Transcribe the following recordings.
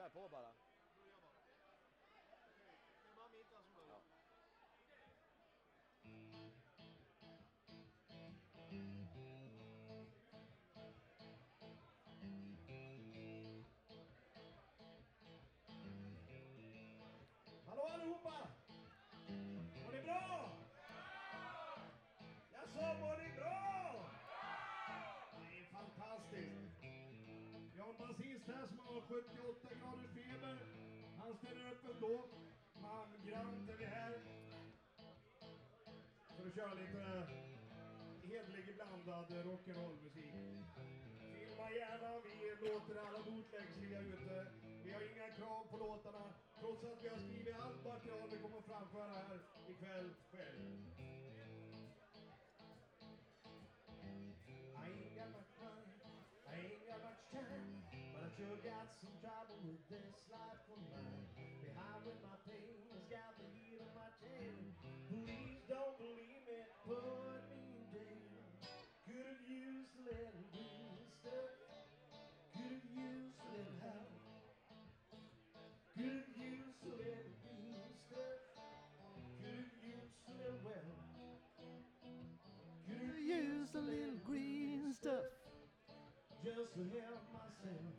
Kör på bara. Det är bara mitten som börjar. Hallå allihopa! Mår ni bra? Jag sa mår ni bra? Det är fantastiskt. Vi har en basist här som har 78 grader feber. Han ställer upp ändå. Grant är vi här. För att köra lite hedlig blandad rock'n'roll-musik. Filma gärna, vi låter alla bootlegs ligga ute. Vi har inga krav på låtarna, trots att vi har skrivit allt material vi kommer framföra här ikväll själv. I ain't got much money, I ain't got much time, but I sure got some trouble with this life of mine. Behind with my pain has got the heat of my chain. Please don't believe me, put me in jail. Could've used a little green stuff. Could've used a little help. Could've used a little green stuff. Could've used a little well. Could've used a little green stuff. Just to help myself.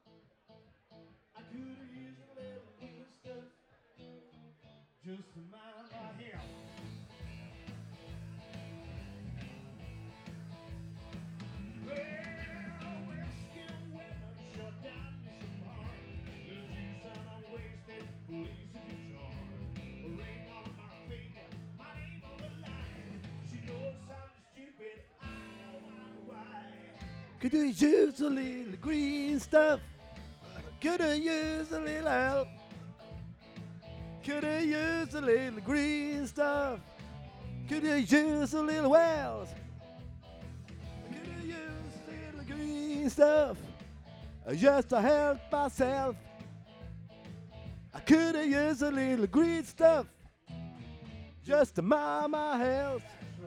I could've used a little green stuff. Just to mind my health. Well, whiskey women shut down me some hard. The juice and I'm wasted, police in charge. A ring on my finger, my name on the line. She knows I'm stupid, I know why. Could you use a little green stuff? Could I use a little help? Could I use a little green stuff? Could I use a little wells? Could I use a little green stuff? Just to help myself. I could have used a little green stuff. Just to mind my health.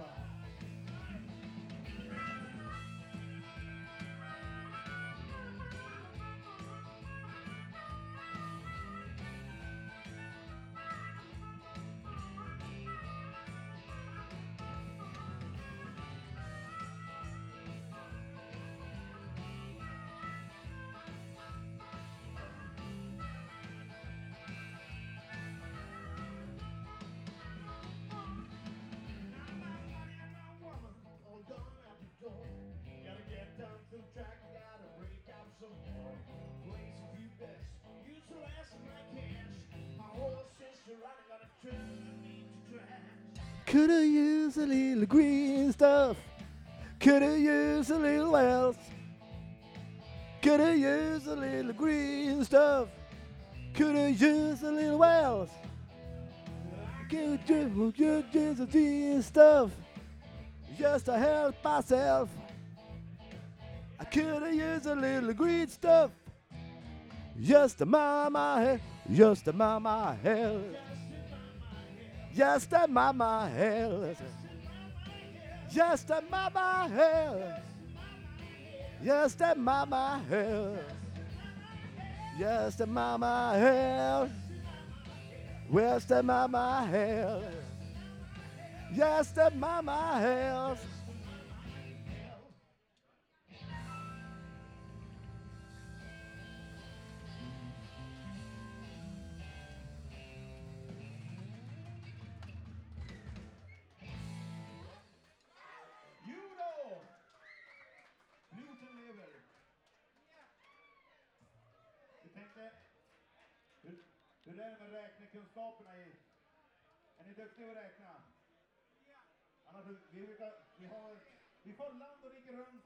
Could I use a little green stuff? Could I use a little else? Could I use a little green stuff? Could I use a little else? Could you use a green stuff? Just to help myself. I could have used a little green stuff. Just to mind my head. Just to mind my head. Just to mind my head. Just to mind my head. Just to mind my head. Just to mind my head. Just to mind my head. Just to mind my head. Hur är det med räknekunskaperna? Är ni duktiga att räkna? Annars, vi får land och rike runt.